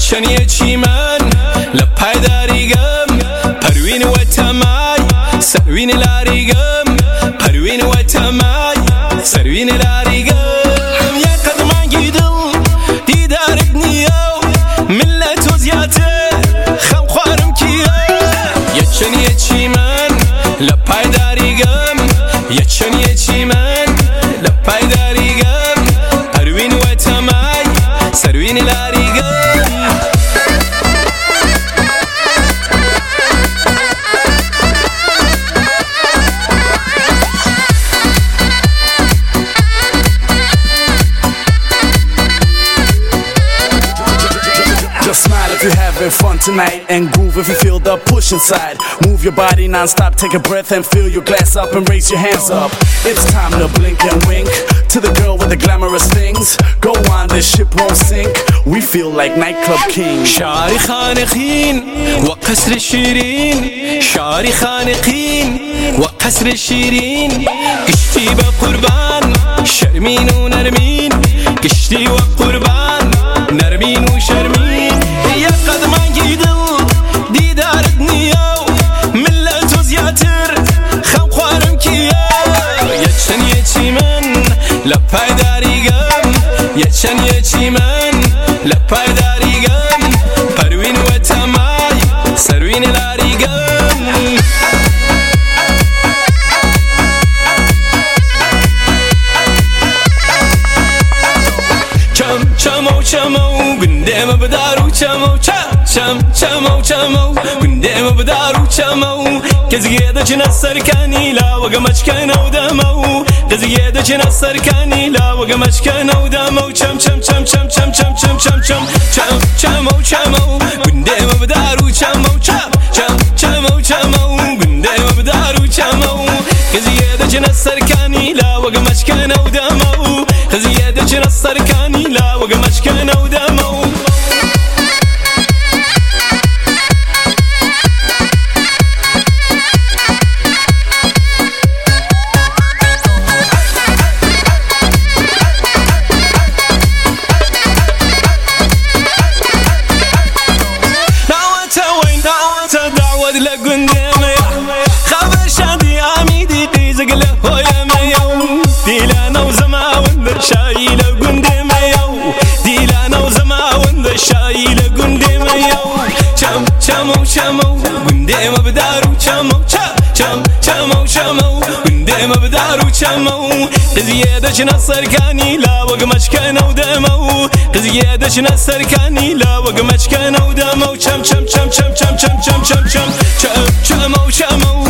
یەکچەنیە چیمەن لە پایداریگەم پەروین وە تەمای سەروین لاریگەم پەروین وە تەمای سەروین لاریگەم یا قەدمانگی دڵ دیدارت نییە و من لە تۆ زیاتر خەم خوارم کیە یەکچەنیە چیمەن لە پایداریگەم یەکچەنیە چیمەن لە پایداریگەم پەروین وە تەمای سەروین لاریگەم Just smile if you're having fun tonight, and groove if you feel the push inside. Move your body non-stop, take a breath and fill your glass up and raise your hands up. It's time to blink and wink to the girl with the glamorous things. Go on, this ship won't sink. We feel like nightclub kings. شعری خانقین و قصر شیرین شعری خانقین و قصر شیرین گشتی به قربان شرمین و نرمین گشتی و قربان نرمین و شرمین یا قدمانگی دڵ دیدارت نییە و من لە تۆ زیاتر خەم خوارم کیە یەکچەنیە چیمەن لە پایداریگەم یەکچەنیە چیمەن لە پایداریگەم پەروین وە تەمای سەروین لاریگەم چەمە و چەمە و گوندێمە بدار و چەمە و چەمە و چەمە و گوندێمە بدار و چەمە و کەزگێ دەچنە سەرکانی لاوەگە مەچکەنە و دەمە و کەزگێ دەچنە سەرکانی لاوەگە مەچکەنە و دەمە و چەم چەم چەم چەم چەم چەم چەم چەم چەم چەم چەمە و چەمە و گوندێمە بدار و چەمە و چەمە و چەمە و گوندێمە بدار و چەمە و کەزگێ دەچنە سەرکانی لاوەگە مەچکەنە و دەمە و کەزگێ دەچنە سەرکانی لاوەگە مەچکەنە و دەمە و دعوت لقندامي خبر شادي عميدي قيزق لهويمي ديلانا وزما وندر شاي لقندامي ديلانا وزما وندر شاي لقندامي شمو شمو قندامي بدارو شمو شمو شمو قندامي بدارو شمو قزيادة نصركاني لا وقمش كان ودمو قزيادة نصركاني لا وقمش كان ودمو شم شم شم شم شم شم شم شم شم شم شم شم